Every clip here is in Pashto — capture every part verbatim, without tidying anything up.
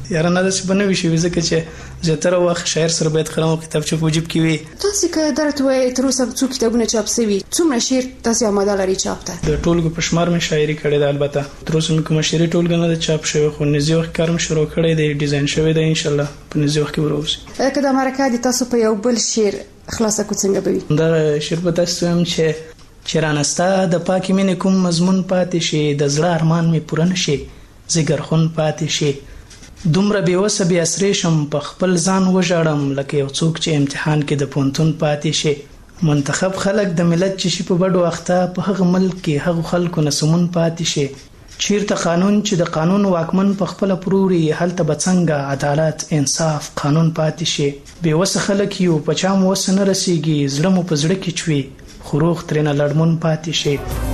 یاره نه داسې به نه وي شوي ځکه چې زیاتره وخت شاعر سره باید قلم او کتابچه په جیب کې وي. تاسې که درته ووایي تر اوسه څو کتابونه چاپ سوي، څومره شعر تاسې آماده لري چاپ ته؟ د ټولګو په شمار مې شاعري کړې ده. البته تر اوسه مې کومه شعري ټولګه نه ده چاپ شوې، خو نږدې وخت کار مې شروع کړی دی، ډیزاین شوی دی، انشاءالله په نږدې وخت کې به راوځي. که دا مرکه د تاسو په یو بل شعر خلاصه کړو څنګه به وي؟ دغه شعر به داسې ووایم چې چې رانه ستا د پاکې مینې کوم مضمون پاتې شي، د زړه ارمان مې پوره نه شي، ځګرخون پاتې شي، دومره بېوسه بې اسرې شم، په خپل ځان وژاړم لکه یو څوک چې امتحان کې د پوهنتون پاتې شي. منتخب خلک د ملت چې شي په بډو اخته، په هغه ملک کې هغو خلکو نه سمون پاتې شي. چیرته قانون چې د قانون واکمن په خپله پروري، هلته به څنګه عدالت انصاف قانون پاتې شي. بېوسه خلک یو په چا مو وسه نه رسیږي، زړه مو په زړه کې چوي، خو روغ ترېنه لړمون پاتې شي.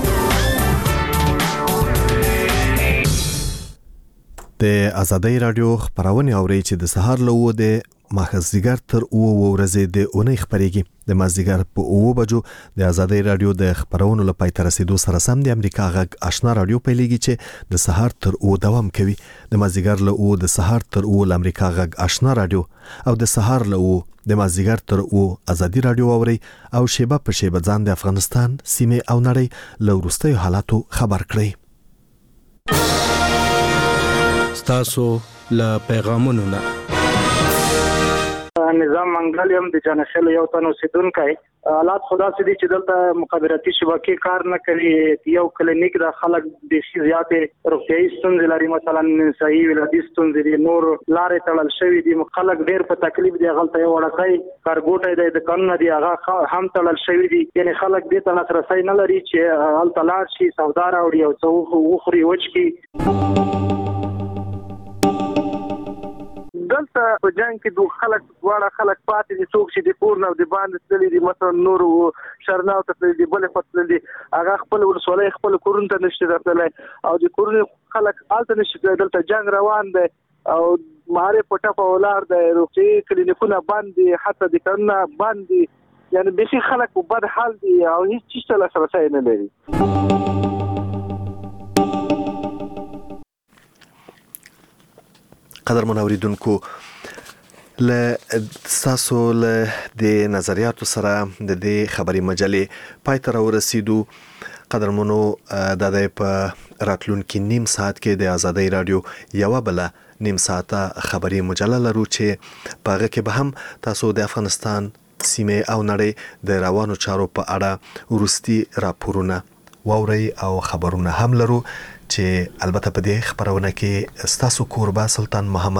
د آزادۍ راډیو خبرونه اوري چې د سهار له اوه د ماخذګر تر اوه ورځې د اونۍ خبرېږي. د مازدیګر په اوه بجو د آزادۍ راډیو د خبرونو لپاره تر رسیدو سره سم د امریکا غږ آشنا راډیو پیلېږي چې د سهار تر اوه دوام کوي. د مازدیګر له اوه د سهار تر اوه د امریکا غږ آشنا راډیو او د سهار له اوه د مازدیګر تر اوه آزادۍ راډیو اوري او شیبه په شیبه ځان د افغانستان سیمه او نړۍ له وروستیو حالاتو خبر کړئ. تاسو له پیغامونو نه نظام منګل یم د جانشل یو تن اوسیدونکی. حالات خدا سي دي چې دلته مخابراتي شبکې کار نه کوي. یو کلینیک د خلک د شي زیاتې روغتیايي ستونزې لري، مثلا صحیح ولادي ستونزې دي، نور لارې تړل شوي دي، خلک ډېر په تکلیف دي. هغلته یو وړکی کارګوټی دی د قانون دی، هغه هم تړل شوي دي. یعنی خلک دې ته لاسرسی نه لري چې هلته لاړ شي، سودا راوړي او څه وخوري وچ کړي. دلته په جنگ کې دوه خلک واړه خلک پاتې دي، څوک چې د کور نه د باندې تللي دي، مثلا نور شرناو ته تللي دي، بلې خوا تللي دي، هغه خپل ولسوالۍ خپل کورونو ته نشي راتللی او د کورونو خلک هلته نشي تللی. دلته جنگ روان دی او مارې په ټپه ولاړ دی، روغتیايي کلینیکونه بند دي، حتی د کارونه بند دي. یعنې بیخي خلک په بد حال دي او هیڅ چیز ته لاسرسی نه لري. قدر منوریدونکو، له تاسو له د نظریاتو سره د دې خبري مجلې پای ته راورسېدو. قدرمنو، د دې په راتلونکي نیم ساعت کې د آزادۍ راډیو یو بل نیم ساعته خبري مجله لرو چې پاغه کې به هم تاسو د افغانستان سیمه او نړۍ د روانو چارو په اړه ورستي راپورونه واوري او خبرونه هم لرو چې البته په دې خبرونه کې ستاسو کوربه سلطان محمد